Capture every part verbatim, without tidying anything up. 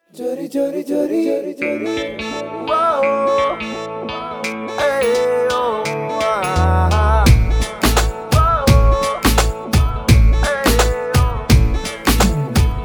Chori chori chori chori chori. Whoa, hey, oh, ah. Whoa, hey, oh.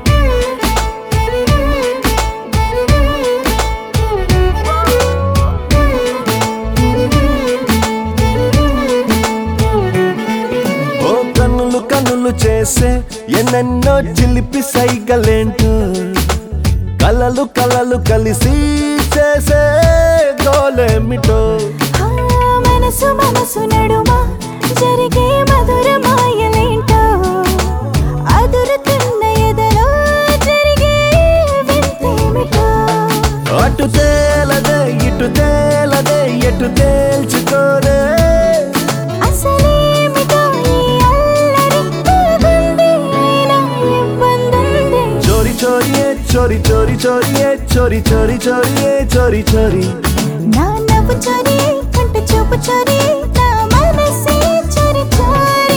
ఓ కన్నులు కన్నులు చేసే ఎన్నెన్నో చిలిపి సైగలేంటో కలలు కలలు కలిసి చేసే గోలేమిటో మనసు మనసు నడుమా జరిగే మధుర మాయలేంటో అదురుతున్న ఎదలో జరిగే వింతేమిటో అటు తేలదే ఇటు తేలదే ఎటు తేల్చుకోదే అసలేమిటో ఈ అల్లరి తగుంది అయినా ఇబ్బందుంది చోరీ చోరీ ఏ చోరీ చోరీ చోరీ ఏ చోరీ చోరీ చోరీ ఏ చోరీ చోరీ నా నవ్వు చోరీ కంట చూపు చోరీ నా మనసే చోరీ చోరీ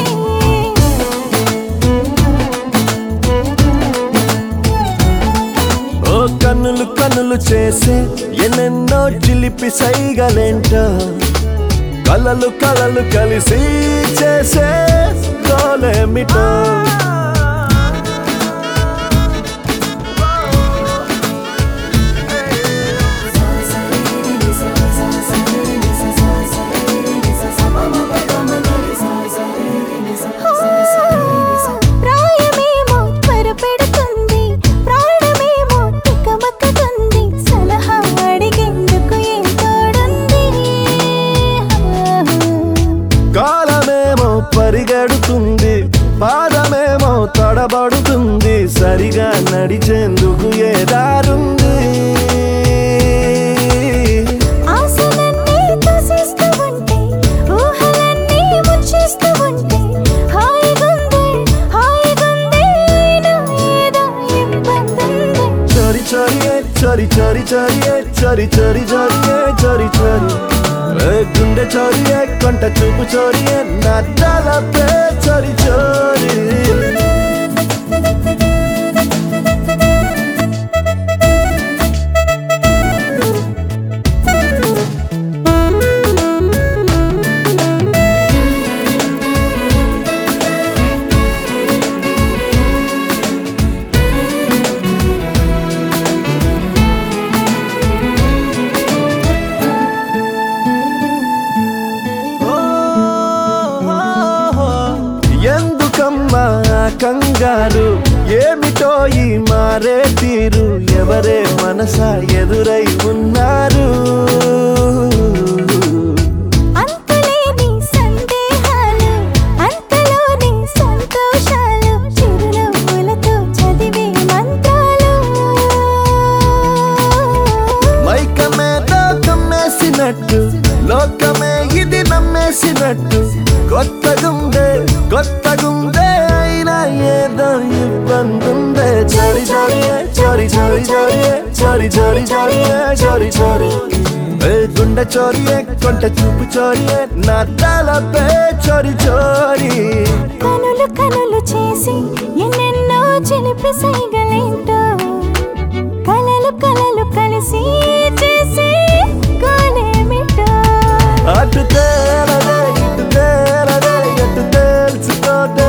ఓ కన్నులు కన్నులు చేసే ఎన్నెన్నో చిలిపి సైగలేంటో కలలు కలలు కలిసి చేసే గోలేమిటో ప్రాయమేమో త్వరపెడుతుంది ప్రాణమేమో తికమకతుంది సలహా అడిగేందుకు ఏం తోడుంది కాలమేమో పరిగెడుతుంది పాదమేమో తడబడుతుంది సరిగా నడిచేందుకు ఏ దారుంది ఆశలన్నీ తోసేస్తూ ఉంటే ఊహలన్నీ ముంచేస్తూ ఉంటే హాయిగుంది హాయిగుంది అయినా ఏదో ఇబ్బందుంది చోరీ చోరీ ఏ చోరీ చోరీ చోరీ ఏ చోరీ చోరీ చోరీ ఏ చోరీ చోరీ ఏ గుండె చోరీ ఏ కొంట చూపు చోరీ ఏ నా తలపే చోరీ చోరీ ఎందుకమ్మా కంగారు ఏమిటో ఈ మారే తీరు ఎవరే మనసా ఎదురై ఉన్నారు అంతులేని సందేహాలు అంతలోని సంతోషాలు చిరునవ్వులతో చదివే మంత్రాలు మైకమే కమ్మేసినట్టు లోకమే ఇది నమ్మేసినట్టు కొత్తగుందే కొత్తగుందే అయినా ఏదో ఇబ్బందుందే చోరీ చోరీ ఏ చోరీ చోరీ చోరీ ఏ చోరీ చోరీ చోరీ ఏ చోరీ చోరీ ఏ గుండె చోరీ ఏ కొంట చూపు చోరీ ఏ నా తలపే చోరీ చోరీ కనులు కనులు చేసి ఎన్నెన్నో చిలిపి సైగలేంటో కలలు కలలు కలిసి చేసి గోలేమిటో అటు తేలదే ఇటు తేలదే ఎటు తేల్చుకోదే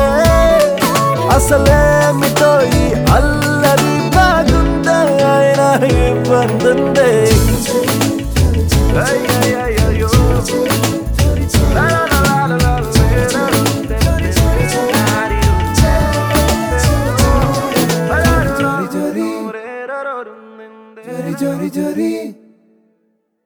అసలేమిటో ఈ అల్లరి బాగుందే అయినా ఇబ్బందుందే అయ్ అయ్ అయ్ అయ్యో. లా లా లా లా లా లా లా. Chori chori chori chori chori.